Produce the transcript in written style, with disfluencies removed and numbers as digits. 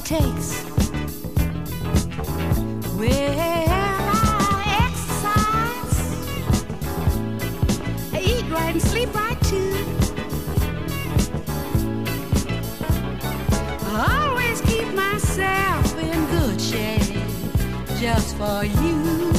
takes. Well, I exercise, I eat right and sleep right too. I always keep myself in good shape just for you.